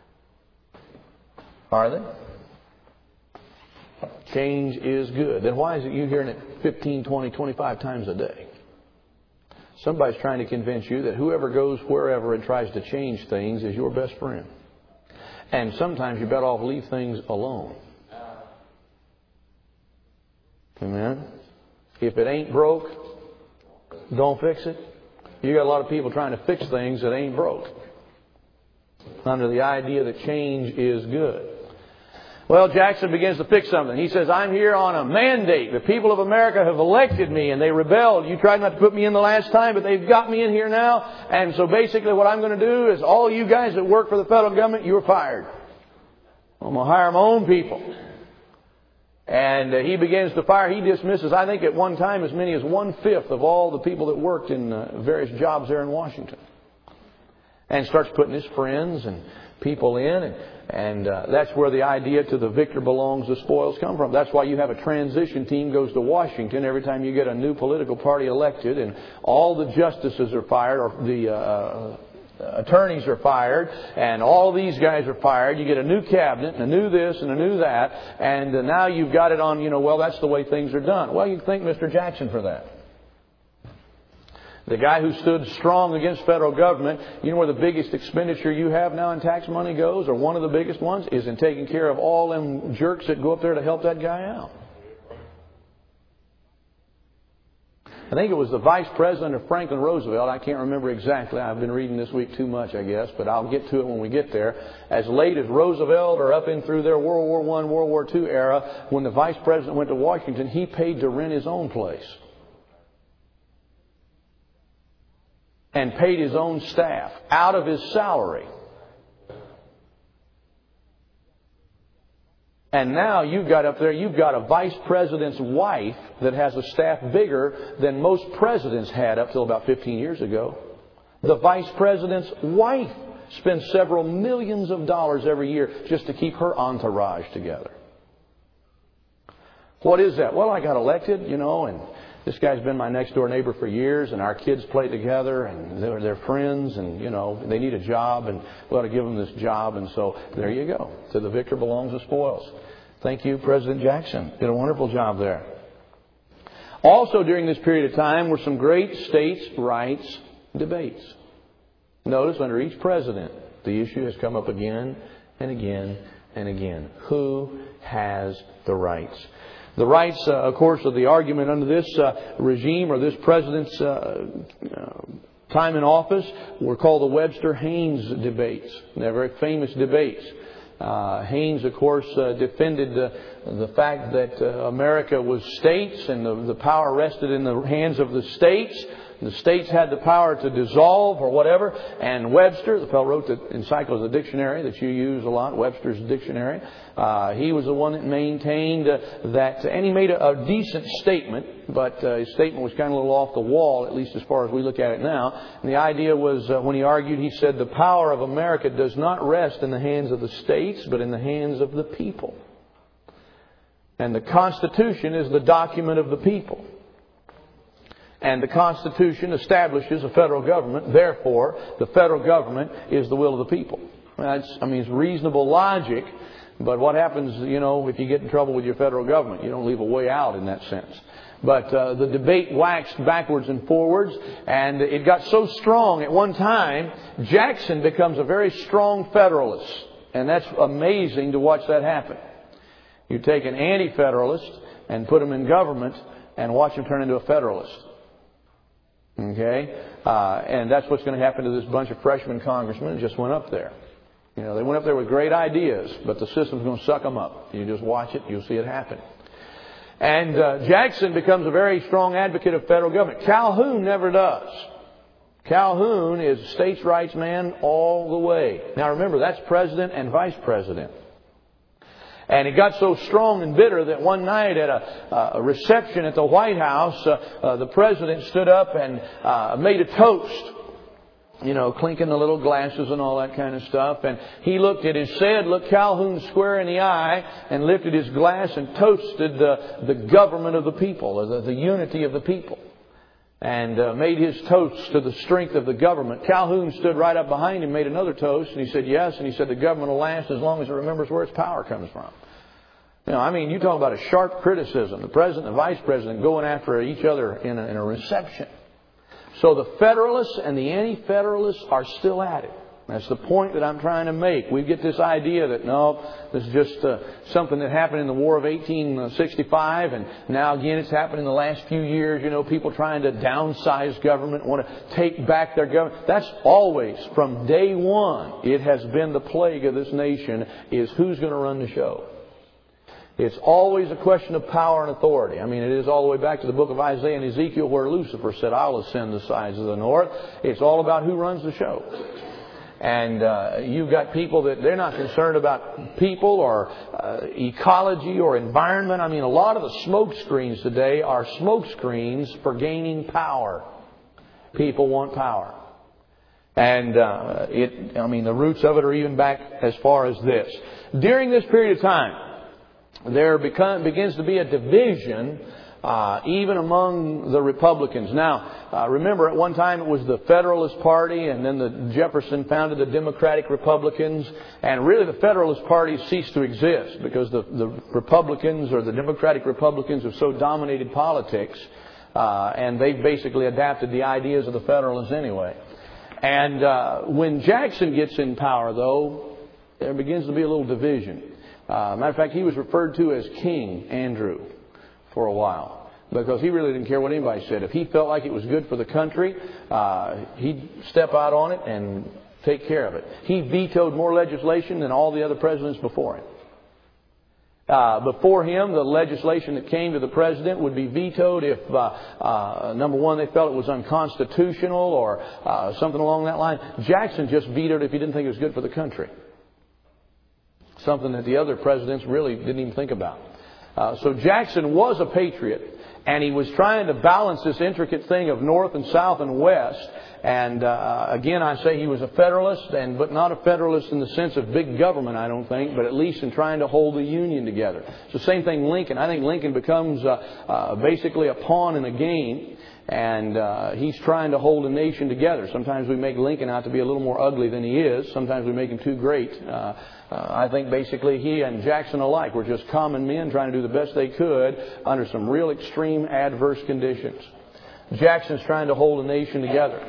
Speaker 1: Are they? Change is good. Then why is it you're hearing it 15, 20, 25 times a day? Somebody's trying to convince you that whoever goes wherever and tries to change things is your best friend. And sometimes you're better off leave things alone. Amen? If it ain't broke, don't fix it. You got a lot of people trying to fix things that ain't broke, under the idea that change is good. Well, Jackson begins to fix something. He says, I'm here on a mandate. The people of America have elected me and they rebelled. You tried not to put me in the last time, but they've got me in here now. And so basically what I'm going to do is all you guys that work for the federal government, you're fired. I'm going to hire my own people. And he begins to fire. He dismisses, I think at one time, as many as 1/5 of all the people that worked in various jobs there in Washington. And starts putting his friends and people in. And that's where the idea to the victor belongs the spoils come from. That's why you have a transition team goes to Washington every time you get a new political party elected. And all the justices are fired, or the attorneys are fired, and all these guys are fired. You get a new cabinet, and a new this, and a new that, and now you've got it on, well, that's the way things are done. Well, you thank Mr. Jackson for that. The guy who stood strong against federal government, you know where the biggest expenditure you have now in tax money goes, or one of the biggest ones, is in taking care of all them jerks that go up there to help that guy out. I think it was the Vice President of Franklin Roosevelt. I can't remember exactly. I've been reading this week too much, I guess, but I'll get to it when we get there. As late as Roosevelt or up in through their World War I, World War II era, when the Vice President went to Washington, he paid to rent his own place. And paid his own staff out of his salary. And now you've got up there, you've got a vice president's wife that has a staff bigger than most presidents had up till about 15 years ago. The vice president's wife spends several millions of dollars every year just to keep her entourage together. What is that? Well, I got elected, and this guy's been my next door neighbor for years, and our kids play together, and they're friends, and, they need a job, and we ought to give them this job, and so there you go. To the victor belongs the spoils. Thank you, President Jackson. Did a wonderful job there. Also during this period of time were some great states' rights debates. Notice under each president, the issue has come up again and again and again. Who has the rights? The rights, of course, of the argument under this regime or this president's time in office were called the Webster-Haynes debates. They're very famous debates. Haynes, of course, defended the fact that America was states and the power rested in the hands of the states. The states had the power to dissolve or whatever. And Webster, the fellow wrote the Encyclopedia, the dictionary that you use a lot, Webster's dictionary. He was the one that maintained that, and he made a decent statement, but his statement was kind of a little off the wall, at least as far as we look at it now. And the idea was, when he argued, he said, the power of America does not rest in the hands of the states, but in the hands of the people. And the Constitution is the document of the people. And the Constitution establishes a federal government. Therefore, the federal government is the will of the people. It's reasonable logic. But what happens, if you get in trouble with your federal government? You don't leave a way out in that sense. But the debate waxed backwards and forwards. And it got so strong at one time, Jackson becomes a very strong Federalist. And that's amazing to watch that happen. You take an anti-Federalist and put him in government and watch him turn into a Federalist. Okay? And that's what's going to happen to this bunch of freshman congressmen that just went up there. They went up there with great ideas, but the system's going to suck them up. You just watch it, you'll see it happen. And Jackson becomes a very strong advocate of federal government. Calhoun never does. Calhoun is a states' rights man all the way. Now remember, that's president and vice president. And it got so strong and bitter that one night at a reception at the White House, the president stood up and made a toast. You know, clinking the little glasses and all that kind of stuff. And he looked Calhoun square in the eye and lifted his glass and toasted the government of the people, the unity of the people. And made his toast to the strength of the government. Calhoun stood right up behind him, made another toast, and he said yes. And he said the government will last as long as it remembers where its power comes from. You know, I mean, you talk about a sharp criticism. The president and the vice president going after each other in a reception. So the Federalists and the Anti-Federalists are still at it. That's the point that I'm trying to make. We get this idea that, no, this is just something that happened in the War of 1865, and now again it's happened in the last few years. You know, people trying to downsize government, want to take back their government. That's always, from day one, it has been the plague of this nation, is who's going to run the show. It's always a question of power and authority. I mean, it is all the way back to the book of Isaiah and Ezekiel where Lucifer said, I'll ascend the sides of the north. It's all about who runs the show. And you've got people that they're not concerned about people or ecology or environment. I mean, a lot of the smoke screens today are smoke screens for gaining power. People want power. And the roots of it are even back as far as this. During this period of time, there begins to be a division even among the Republicans. Now, remember at one time it was the Federalist Party, and then the Jefferson founded the Democratic Republicans. And really the Federalist Party ceased to exist because the Republicans or the Democratic Republicans have so dominated politics. And they've basically adapted the ideas of the Federalists anyway. And when Jackson gets in power, though, there begins to be a little division. Matter of fact, he was referred to as King Andrew for a while because he really didn't care what anybody said. If he felt like it was good for the country, he'd step out on it and take care of it. He vetoed more legislation than all the other presidents before him. Before him, the legislation that came to the president would be vetoed if, number one, they felt it was unconstitutional or something along that line. Jackson just vetoed it if he didn't think it was good for the country. Something that the other presidents really didn't even think about. So Jackson was a patriot, and he was trying to balance this intricate thing of North and South and West. And again, I say he was a Federalist, but not a Federalist in the sense of big government, I don't think, but at least in trying to hold the Union together. It's the same thing Lincoln. I think Lincoln becomes basically a pawn in a game. And he's trying to hold a nation together. Sometimes we make Lincoln out to be a little more ugly than he is. Sometimes we make him too great. I think basically he and Jackson alike were just common men trying to do the best they could under some real extreme adverse conditions. Jackson's trying to hold a nation together.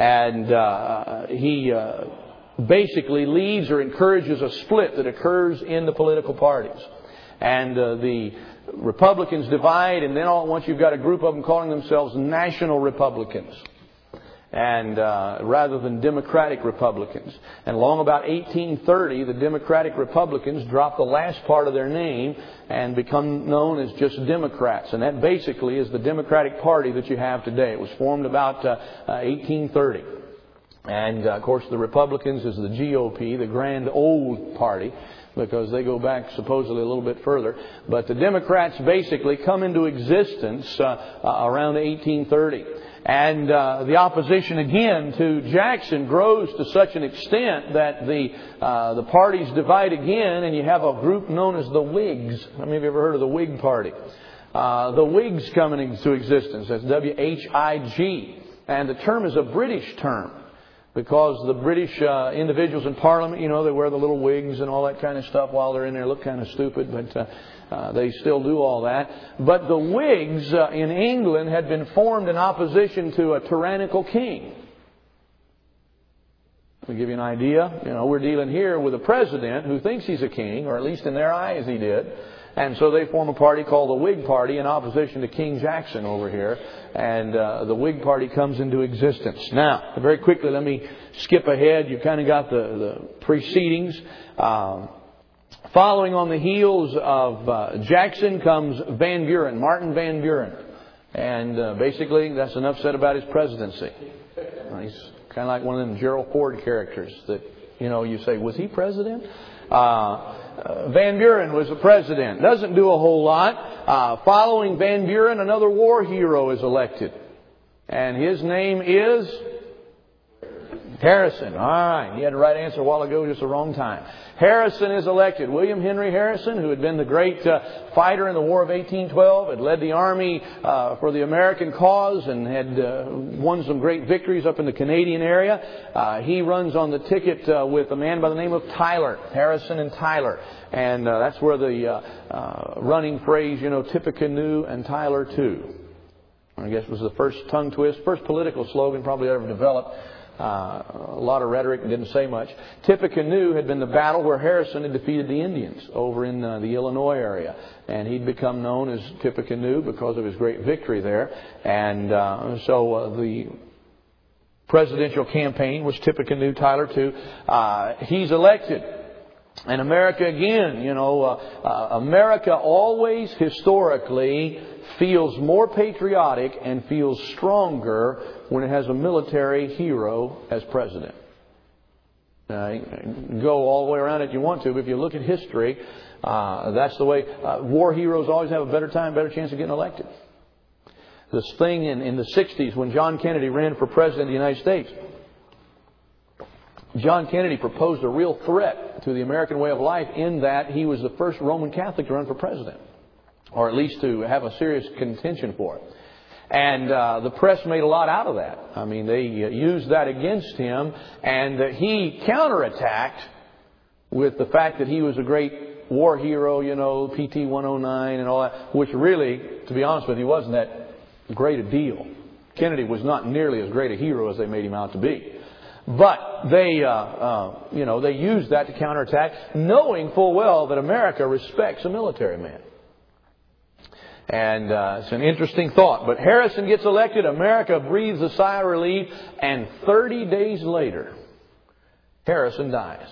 Speaker 1: And he basically leads or encourages a split that occurs in the political parties. And the Republicans divide, and then all at once you've got a group of them calling themselves National Republicans, and rather than Democratic Republicans. And long about 1830, the Democratic Republicans drop the last part of their name and become known as just Democrats. And that basically is the Democratic Party that you have today. It was formed about 1830. And of course the Republicans is the GOP, the Grand Old Party, because they go back supposedly a little bit further. But the Democrats basically come into existence around 1830. And the opposition again to Jackson grows to such an extent that the parties divide again, and you have a group known as the Whigs. How many of you ever heard of the Whig Party? The Whigs come into existence. That's W-H-I-G. And the term is a British term, because the British individuals in Parliament, you know, they wear the little wigs and all that kind of stuff while they're in there. Look kind of stupid, but they still do all that. But the Whigs in England had been formed in opposition to a tyrannical king. To give you an idea, you know, we're dealing here with a president who thinks he's a king, or at least in their eyes he did. And so they form a party called the Whig Party in opposition to King Jackson over here. And the Whig Party comes into existence. Now, very quickly, let me skip ahead. You've kind of got the precedings. Following on the heels of Jackson comes Van Buren, Martin Van Buren. And basically, that's enough said about his presidency. He's kind of like one of them Gerald Ford characters that, you say, was he president? Van Buren was the president. Doesn't do a whole lot. Following Van Buren, another war hero is elected. And his name is Harrison. All right. He had the right answer a while ago, just the wrong time. Harrison is elected. William Henry Harrison, who had been the great fighter in the War of 1812, had led the army for the American cause and had won some great victories up in the Canadian area. He runs on the ticket with a man by the name of Tyler. Harrison and Tyler. And that's where the running phrase, Tippecanoe and Tyler too, I guess was the first tongue twist, first political slogan probably ever developed. A lot of rhetoric and didn't say much. Tippecanoe had been the battle where Harrison had defeated the Indians over in the Illinois area. And he'd become known as Tippecanoe because of his great victory there. And so the presidential campaign was Tippecanoe, Tyler too. He's elected. And America again, America always historically feels more patriotic and feels stronger when it has a military hero as president. You can go all the way around it if you want to, but if you look at history, that's the way. War heroes always have a better chance of getting elected. This thing in the 60s when John Kennedy ran for president of the United States, John Kennedy proposed a real threat to the American way of life in that he was the first Roman Catholic to run for president, or at least to have a serious contention for it. And the press made a lot out of that. I mean, they used that against him, and he counterattacked with the fact that he was a great war hero, PT 109 and all that, which really, to be honest with you, wasn't that great a deal. Kennedy was not nearly as great a hero as they made him out to be. But they used that to counterattack, knowing full well that America respects a military man. And it's an interesting thought. But Harrison gets elected, America breathes a sigh of relief, and 30 days later, Harrison dies.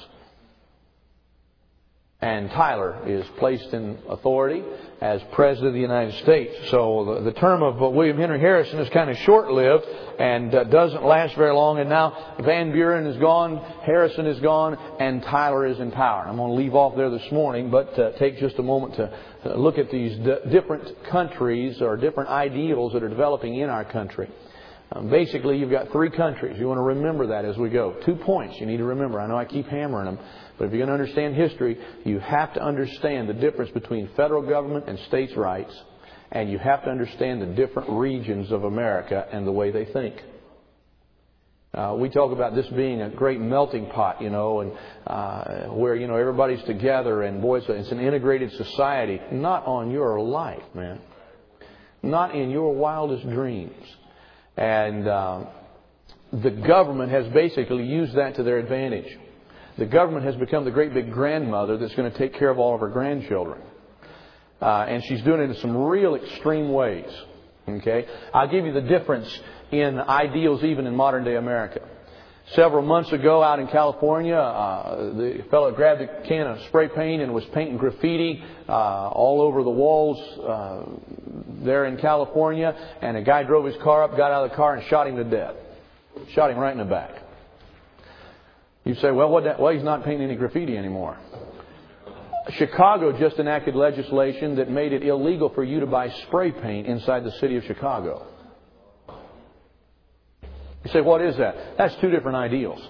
Speaker 1: And Tyler is placed in authority as President of the United States. So the term of William Henry Harrison is kind of short-lived and doesn't last very long. And now Van Buren is gone, Harrison is gone, and Tyler is in power. I'm going to leave off there this morning, but take just a moment to look at these different countries or different ideals that are developing in our country. Basically, you've got three countries. You want to remember that as we go. 2 points you need to remember. I know I keep hammering them. But if you're going to understand history, you have to understand the difference between federal government and states' rights. And you have to understand the different regions of America and the way they think. We talk about this being a great melting pot, and where, everybody's together and boy, it's an integrated society. Not on your life, man. Not in your wildest dreams. And the government has basically used that to their advantage. The government has become the great big grandmother that's going to take care of all of her grandchildren. And she's doing it in some real extreme ways. Okay? I'll give you the difference in ideals even in modern day America. Several months ago out in California, the fellow grabbed a can of spray paint and was painting graffiti all over the walls there in California. And a guy drove his car up, got out of the car and shot him to death. Shot him right in the back. You say, well, he's not painting any graffiti anymore. Chicago just enacted legislation that made it illegal for you to buy spray paint inside the city of Chicago. You say, what is that? That's two different ideals.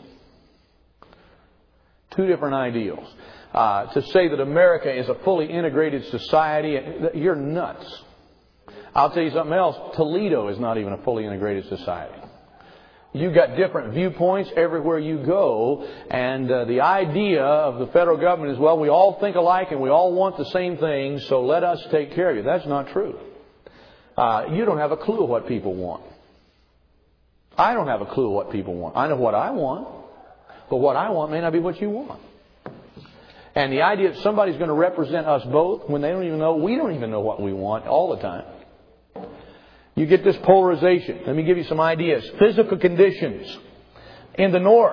Speaker 1: Two different ideals. To say that America is a fully integrated society, you're nuts. I'll tell you something else. Toledo is not even a fully integrated society. You've got different viewpoints everywhere you go, and the idea of the federal government is, well, we all think alike and we all want the same things, so let us take care of you. That's not true. You don't have a clue what people want. I don't have a clue what people want. I know what I want, but what I want may not be what you want. And the idea that somebody's going to represent us both when they don't even know, we don't even know what we want all the time. You get this polarization. Let me give you some ideas. Physical conditions. In the north,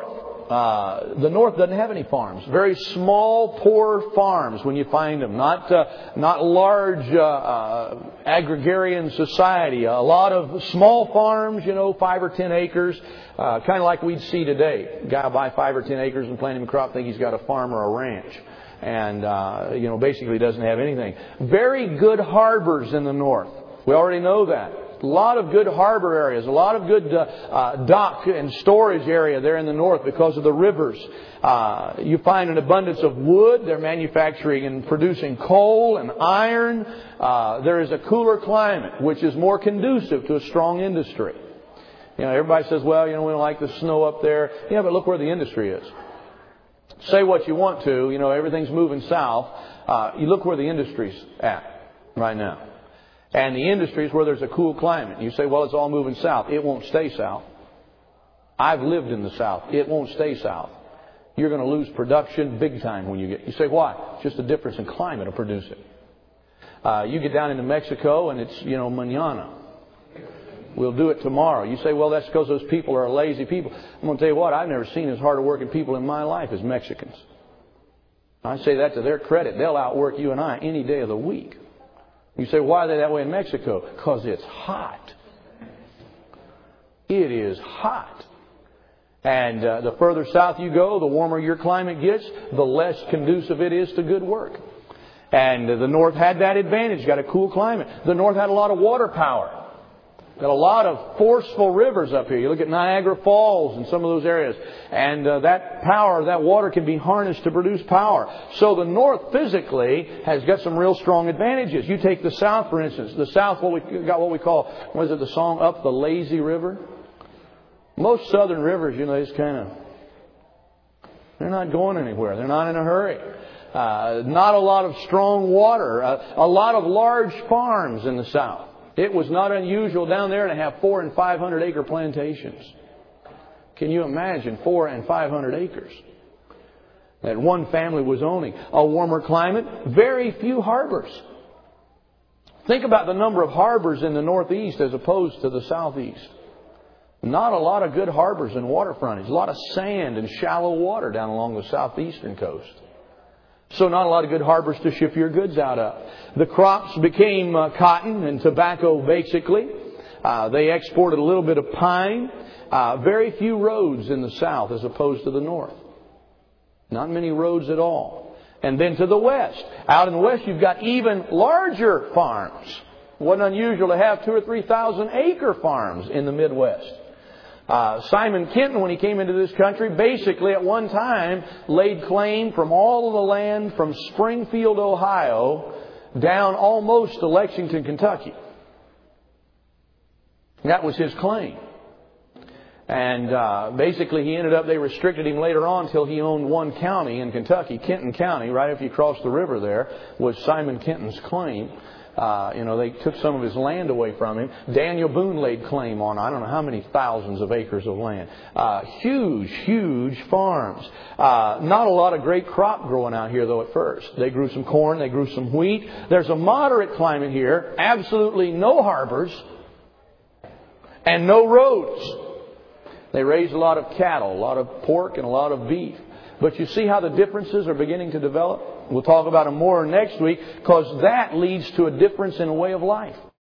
Speaker 1: The North doesn't have any farms. Very small, poor farms when you find them. Not large agrarian society. A lot of small farms, 5 or 10 acres. Kind of like we'd see today. A guy will buy 5 or 10 acres and plant him a crop, think he's got a farm or a ranch. And, basically doesn't have anything. Very good harbors in the North. We already know that. A lot of good harbor areas, a lot of good dock and storage area there in the north because of the rivers. You find an abundance of wood. They're manufacturing and producing coal and iron. There is a cooler climate, which is more conducive to a strong industry. Everybody says, well, we don't like the snow up there. Yeah, but look where the industry is. Say what you want to, everything's moving south. You look where the industry's at right now. And the industry is where there's a cool climate. You say, well, it's all moving south. It won't stay south. I've lived in the south. It won't stay south. You're going to lose production big time when you say, why? It's just a difference in climate will produce it. You get down into Mexico and it's, mañana. We'll do it tomorrow. You say, well, that's because those people are lazy people. I'm going to tell you what, I've never seen as hard working people in my life as Mexicans. I say that to their credit. They'll outwork you and I any day of the week. You say, why are they that way in Mexico? Because it's hot. It is hot. And the further south you go, the warmer your climate gets, the less conducive it is to good work. And the North had that advantage, got a cool climate. The North had a lot of water power. Got a lot of forceful rivers up here. You look at Niagara Falls and some of those areas. And that power, that water can be harnessed to produce power. So the North physically has got some real strong advantages. You take the South, for instance. The South, what we call, the song, Up the Lazy River? Most southern rivers, they're not going anywhere. They're not in a hurry. Not a lot of strong water. A lot of large farms in the South. It was not unusual down there to have 400 and 500 acre plantations. Can you imagine 400 and 500 acres that one family was owning? A warmer climate, very few harbors. Think about the number of harbors in the Northeast as opposed to the Southeast. Not a lot of good harbors and waterfrontage. A lot of sand and shallow water down along the southeastern coast. So not a lot of good harbors to ship your goods out of. The crops became cotton and tobacco, basically. They exported a little bit of pine. Very few roads in the south as opposed to the north. Not many roads at all. And then to the west. Out in the west you've got even larger farms. It wasn't unusual to have 2,000 or 3,000 acre farms in the Midwest. Simon Kenton, when he came into this country, basically at one time laid claim from all of the land from Springfield, Ohio, down almost to Lexington, Kentucky. That was his claim. And basically they restricted him later on until he owned one county in Kentucky, Kenton County, right after you cross the river there, was Simon Kenton's claim. They took some of his land away from him. Daniel Boone laid claim on I don't know how many thousands of acres of land. Huge farms. Not a lot of great crop growing out here though at first. They grew some corn, they grew some wheat. There's a moderate climate here. Absolutely no harbors. And no roads. They raised a lot of cattle, a lot of pork and a lot of beef. But you see how the differences are beginning to develop? We'll talk about them more next week because that leads to a difference in a way of life.